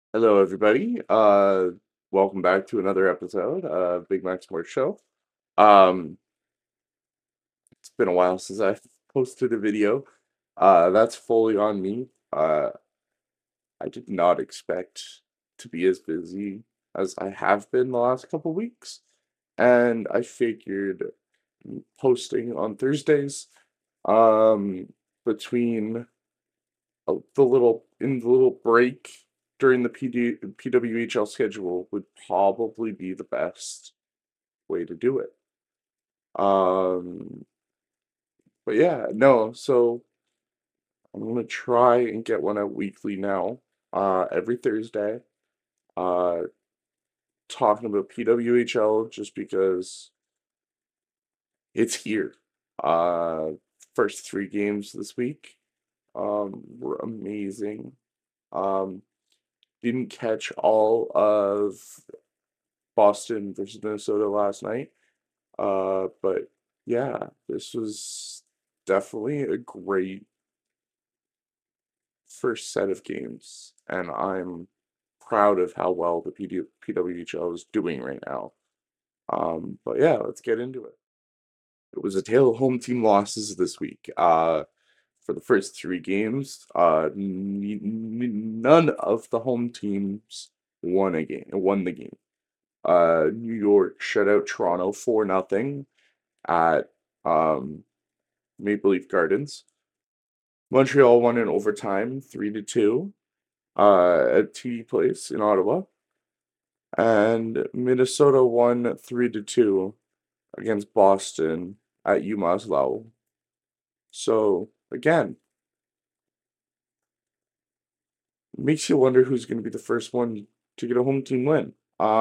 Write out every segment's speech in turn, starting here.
Hello, everybody. Welcome back to another episode of Big Mac Sports Show. Um, it's been a while since I posted a video. That's fully on me. I did not expect to be as busy as I have been the last couple weeks, and I figured posting on Thursdays, um, between the little break during the PWHL schedule would probably be the best way to do it. Um, but yeah, no, so I'm gonna try and get one out weekly now, every Thursday, uh, talking about PWHL just because it's here. Uh, First three games this week, were amazing. Um, didn't catch all of Boston versus Minnesota last night. But yeah, this was definitely a great first set of games, and I'm proud of how well the PWHL is doing right now. But yeah, let's get into it. It was a tale of home team losses this week. For the first three games, none of the home teams won the game. New York shut out Toronto 4-0 at um, Maple Leaf Gardens. Montreal won in overtime 3-2 at TD Place in Ottawa. And Minnesota won 3-2 against Boston at UMass Lowell. So again, it makes you wonder who's going to be the first one to get a home team win.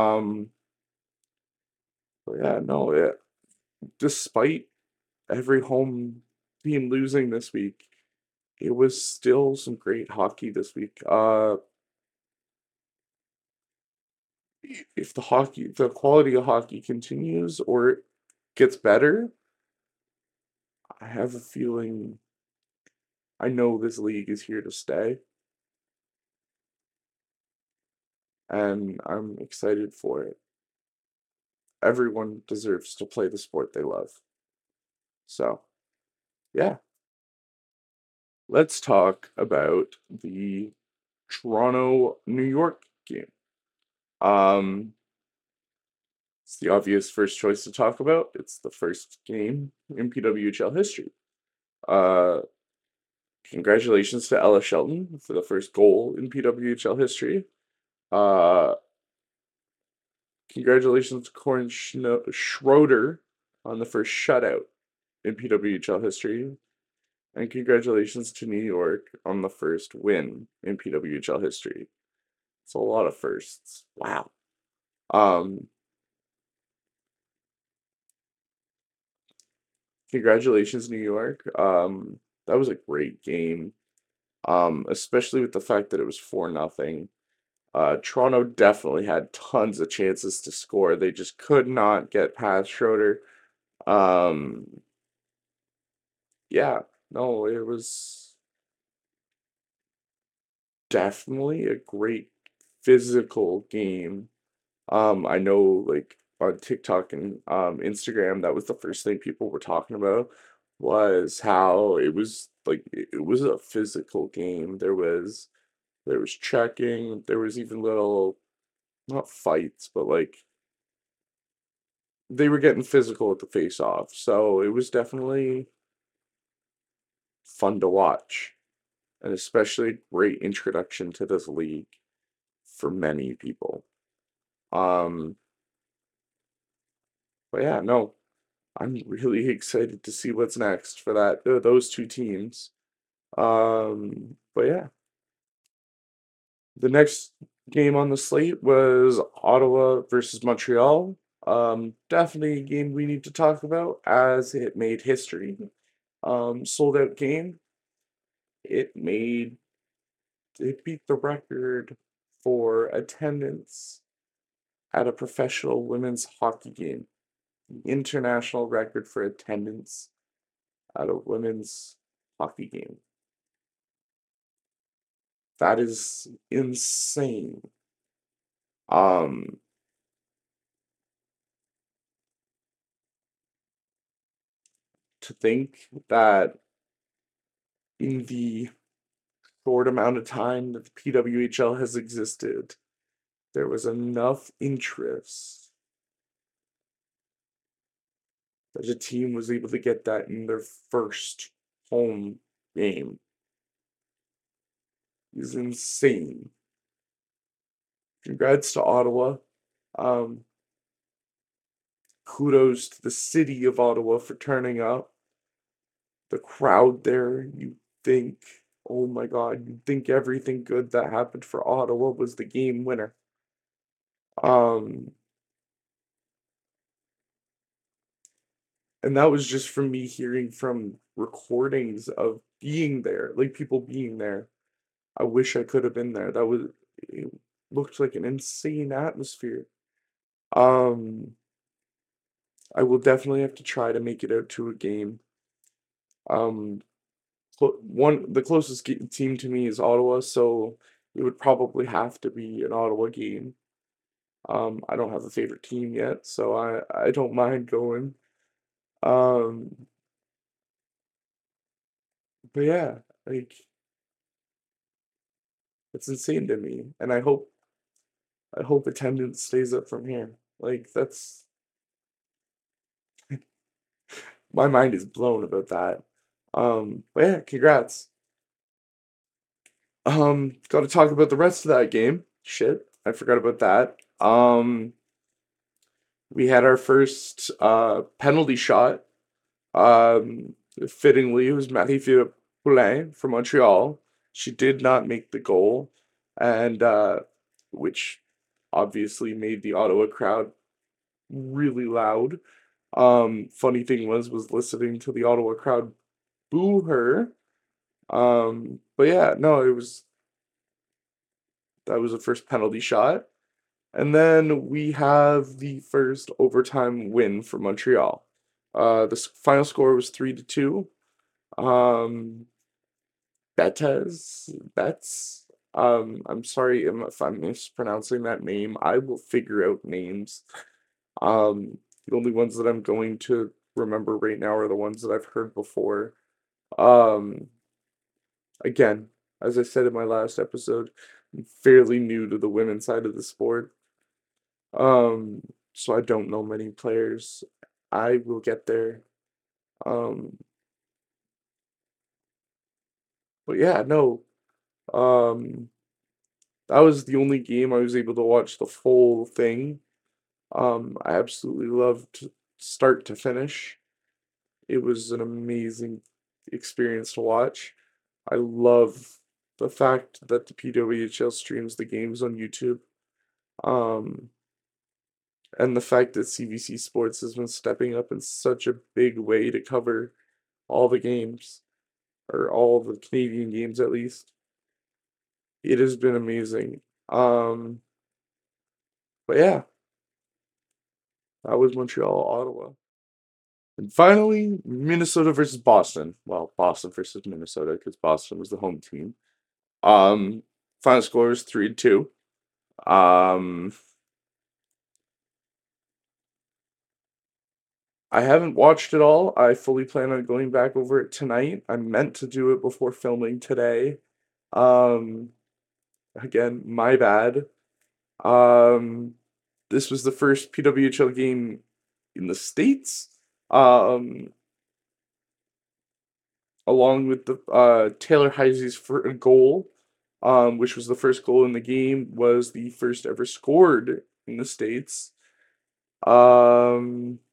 But yeah, no, yeah. Despite every home team losing this week, it was still some great hockey this week. If the quality of hockey continues or gets better, I have a feeling I know this league is here to stay, and I'm excited for it. Everyone deserves to play the sport they love. So, yeah, let's talk about the Toronto New York game. Um, it's the obvious first choice to talk about. It's the first game in PWHL history. Uh, Congratulations to Ella Shelton for the first goal in PWHL history. Uh, Congratulations to Corin Schroeder on the first shutout in PWHL history. And congratulations to New York on the first win in PWHL history. It's a lot of firsts. Wow. Um, Congratulations, New York. That was a great game. Especially with the fact that it was 4-0. Toronto definitely had tons of chances to score. They just could not get past Schroeder. Um, yeah, no, it was definitely a great physical game. I know like on TikTok and Instagram, that was the first thing people were talking about was how it was like it was a physical game. There was checking, there was even little not fights, but like they were getting physical at the face off. So it was definitely fun to watch, and especially a great introduction to this league for many people. Um, but yeah, no, I'm really excited to see what's next for those two teams. But yeah, the next game on the slate was Ottawa versus Montreal. Definitely a game we need to talk about as it made history. Sold out game. It made it beat the record for attendance at a professional women's hockey game. The international record for attendance at a women's hockey game. That is insane. Um, to think that in the short amount of time that the PWHL has existed, there was enough interest that a team was able to get that in their first home game is insane. Congrats to Ottawa. Um, Kudos to the city of Ottawa for turning up. The crowd there, you think, oh my God, you think everything good that happened for Ottawa was the game winner. Um, and that was just from me hearing from recordings of being there, like people being there. I wish I could have been there. It looked like an insane atmosphere. Um, I will definitely have to try to make it out to a game. Um, the closest team to me is Ottawa, so it would probably have to be an Ottawa game. I don't have a favorite team yet, so I don't mind going. Um, but yeah, like it's insane to me, and I hope attendance stays up from here. Like that's my mind is blown about that. But yeah, congrats. Got to talk about the rest of that game. Shit, I forgot about that. We had our first penalty shot. Fittingly, it was Marie-Philippe Poulin from Montreal. She did not make the goal, and which obviously made the Ottawa crowd really loud. Funny thing was listening to the Ottawa crowd boo her. But yeah, no, it was that was the first penalty shot. And then we have the first overtime win for Montreal. The final score was 3-2. Um, Betts. I'm sorry if I'm mispronouncing that name. I will figure out names. The only ones that I'm going to remember right now are the ones that I've heard before. Um, Again, as I said in my last episode, I'm fairly new to the women's side of the sport. Um, so I don't know many players. I will get there. Um, but yeah, no. Um, that was the only game I was able to watch the full thing. I absolutely loved start to finish. It was an amazing experience to watch. I love the fact that the PWHL streams the games on YouTube. Um, and the fact that CBC Sports has been stepping up in such a big way to cover all the games, or all the Canadian games at least. It has been amazing. Um, but yeah, that was Montreal, Ottawa. And finally, Minnesota versus Boston. Well, Boston versus Minnesota because Boston was the home team. Um, Final score was 3-2. Um, I haven't watched it all. I fully plan on going back over it tonight. I meant to do it before filming today. Um, Again, my bad. Um, this was the first PWHL game in the States. Um, Along with the Taylor Heisey's goal, which was the first goal in the game, was the first ever scored in the States. Um,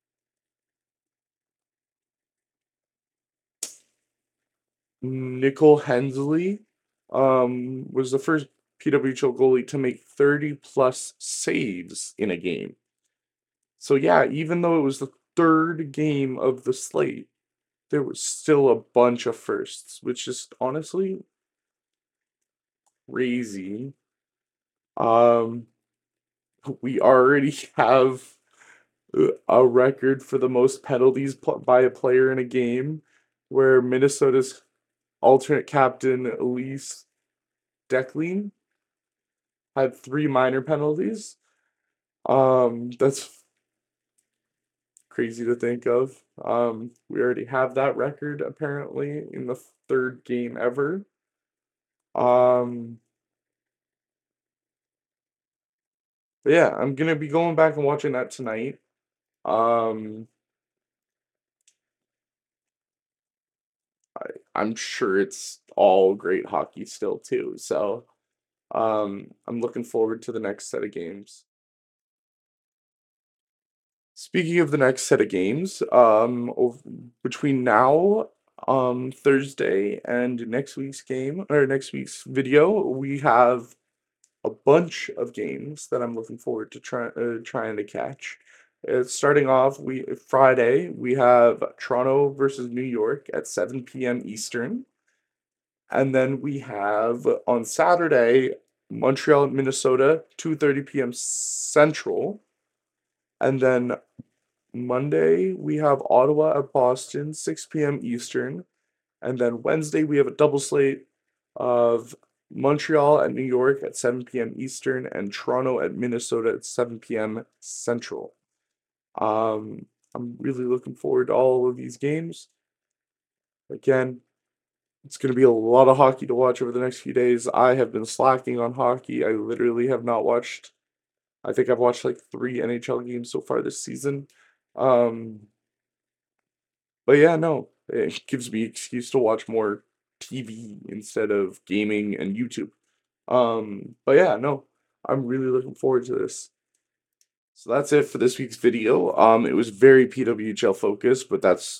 Nicole Hensley was the first PWHL goalie to make 30 plus saves in a game. So yeah, even though it was the third game of the slate, there was still a bunch of firsts, which is honestly crazy. Um, we already have a record for the most penalties by a player in a game, where Minnesota's alternate captain Elise Decline had 3 minor penalties. That's crazy to think of. We already have that record apparently in the third game ever. Um, but yeah, I'm gonna be going back and watching that tonight. Um, I'm sure it's all great hockey still too. So, I'm looking forward to the next set of games. Speaking of the next set of games, between now, Thursday and next week's game or next week's video, we have a bunch of games that I'm looking forward to trying to catch. Starting off, we Friday we have Toronto versus New York at 7 p.m. Eastern, and then we have on Saturday Montreal at Minnesota 2:30 p.m. Central, and then Monday we have Ottawa at Boston 6 p.m. Eastern, and then Wednesday we have a double slate of Montreal at New York at 7 p.m. Eastern and Toronto at Minnesota at 7 p.m. Central. I'm really looking forward to all of these games. Again, it's going to be a lot of hockey to watch over the next few days. I have been slacking on hockey. I literally have not watched, I think I've watched like 3 NHL games so far this season. Um, but yeah, no, it gives me excuse to watch more TV instead of gaming and YouTube. But yeah, no, I'm really looking forward to this. So that's it for this week's video. It was very PWHL focused, but that's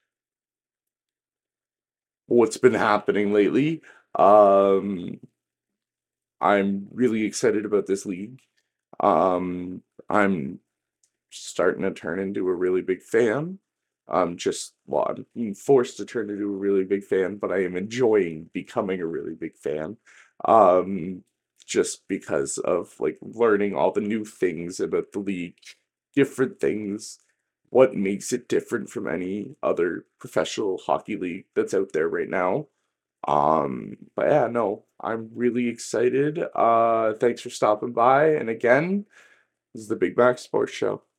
what's been happening lately. Um, I'm really excited about this league. I'm starting to turn into a really big fan. Well, I'm being forced to turn into a really big fan, but I am enjoying becoming a really big fan. Um, just because of like learning all the new things about the league, different things, what makes it different from any other professional hockey league that's out there right now. But yeah, no, I'm really excited. Thanks for stopping by. And again, this is the Big Mac Sports Show.